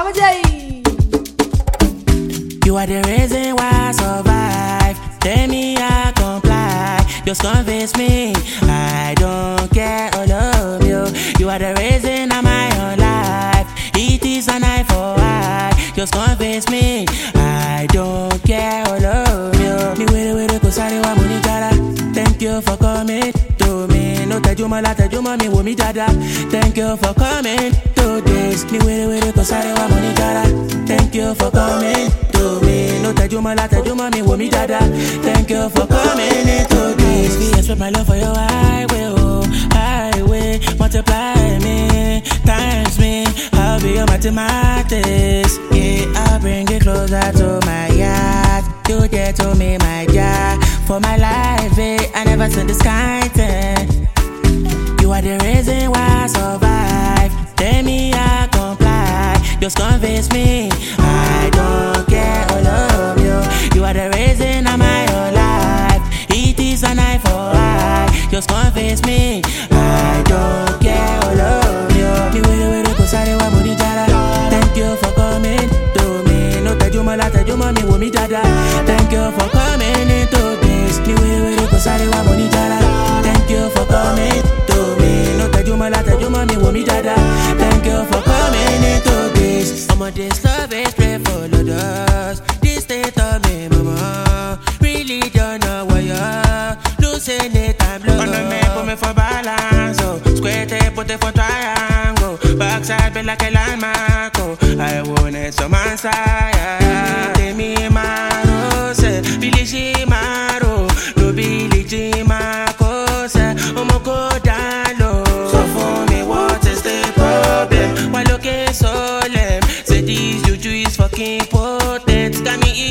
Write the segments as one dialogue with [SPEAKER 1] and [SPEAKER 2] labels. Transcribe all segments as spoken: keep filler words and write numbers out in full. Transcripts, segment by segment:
[SPEAKER 1] You are the reason why I survive. Tell me I comply. Just convince me I don't care all of you. You are the reason I'm my own life. It is an eye for eye. Just convince me I don't care all of you. Me were were ko sare wa money jara. Thank you for coming to me. No tajuma la tajuma mi wo mi dada. Thank you for coming to this. Me were were ko sare wa money jara. Thank you for coming to me. No tajuma la tajuma mi wo mi dada. Thank you for coming into this. We express my love for your highway, oh highway. Multiply me, times me. I'll be your mathematics. Yeah, I'll bring it closer to my yard. You dare to me, my God. For my life, eh, I never seen this kind thing. You are the reason why I survive. Tell me I comply. Just convince me I don't care all of you. You are the reason I'm my whole life. It is an eye for eye. Just convince me I don't care all of you. Me were were ko sare wa money jara. Thank you for coming to me. No tajuma la tajuma mi wo mi dada. Thank you for coming into this. Me were were ko sare wa money jara. Thank you for coming to me. No tajuma la tajuma mi wo mi dada. Thank you for coming into this. Some of this love is pray for others. This state of me, mama. Religion or warrior. Losing it, I'm low. On the map, put me for balance. Oh, square tape, put it for triangle. Backside, be like a landmark. Oh, I want it some answer. Tell me, maro, say, Billy Shimaro. No Billy Jimako, say, Omoko Dalo. So for me, what is the problem? Why looking so lame? Say this juju is fucking potent. Got me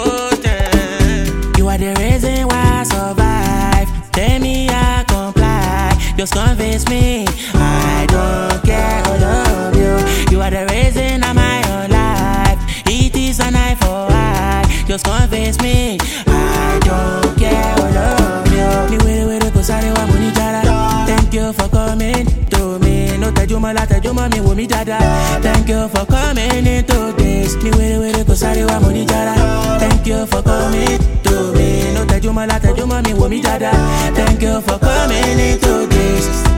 [SPEAKER 1] impotent. You are the reason why I survive. Tell me I comply. Just convince me I don't care all of you. You are the reason I'm my own life. It is an eye for eye. Just convince me I don't care all of you. Me were were ko sare wa money jara. Thank you for coming to me. No tajuma la tajuma mi wo mi dada. Thank you for coming into this. Me were were ko sare wa money jara. Thank you for coming to me. No tajuma la tajuma mi wo mi dada. Thank you for coming into this.